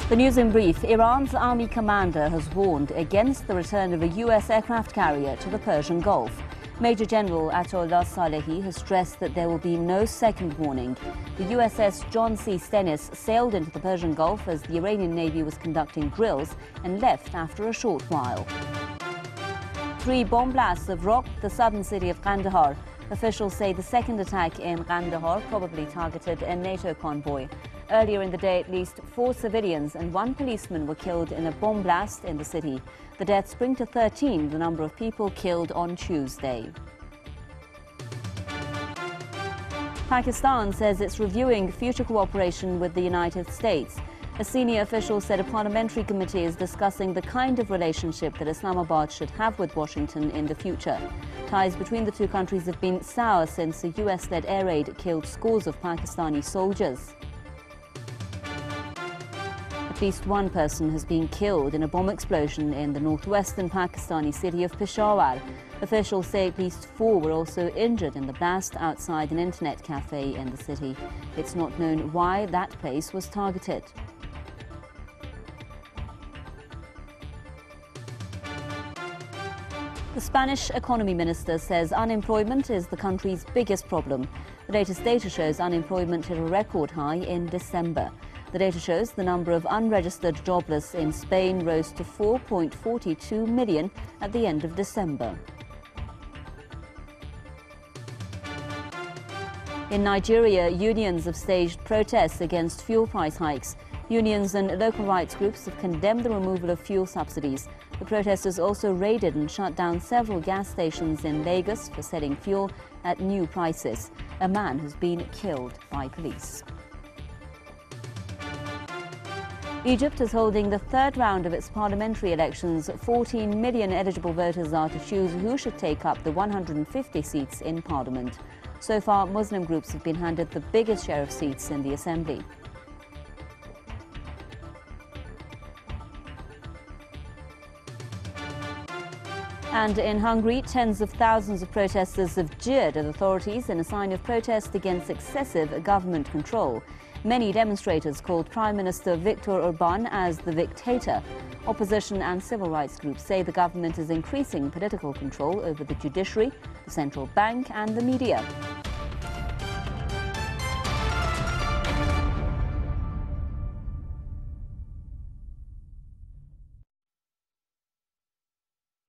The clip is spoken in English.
The news in brief. Iran's army commander has warned against the return of a U.S. aircraft carrier to the Persian Gulf. Major General Ayatollah Salehi has stressed that there will be no second warning. The USS John C. Stennis sailed into the Persian Gulf as the Iranian Navy was conducting drills and left after a short while. 3 bomb blasts have rocked the southern city of Kandahar. Officials say the second attack in Kandahar probably targeted a NATO convoy. Earlier in the day, at least 4 civilians and 1 policeman were killed in a bomb blast in the city. The deaths bring to 13 the number of people killed on Tuesday. Pakistan says it's reviewing future cooperation with the United States. A senior official said a parliamentary committee is discussing the kind of relationship that Islamabad should have with Washington in the future. Ties between the two countries have been sour since a US-led air raid killed scores of Pakistani soldiers. At least 1 person has been killed in a bomb explosion in the northwestern Pakistani city of Peshawar. Officials say at least 4 were also injured in the blast outside an internet cafe in the city. It's not known why that place was targeted. The Spanish economy minister says unemployment is the country's biggest problem. The latest data shows unemployment hit a record high in December. The data shows the number of unregistered jobless in Spain rose to 4.42 million at the end of December. In Nigeria, unions have staged protests against fuel price hikes. Unions and local rights groups have condemned the removal of fuel subsidies. The protesters also raided and shut down several gas stations in Lagos for selling fuel at new prices. A man has been killed by police. Egypt is holding the 3rd round of its parliamentary elections. 14 million eligible voters are to choose who should take up the 150 seats in parliament. So far, Muslim groups have been handed the biggest share of seats in the assembly. And in Hungary, tens of thousands of protesters have jeered at authorities in a sign of protest against excessive government control. Many demonstrators called Prime Minister Viktor Orbán as the dictator. Opposition and civil rights groups say the government is increasing political control over the judiciary, the central bank and the media.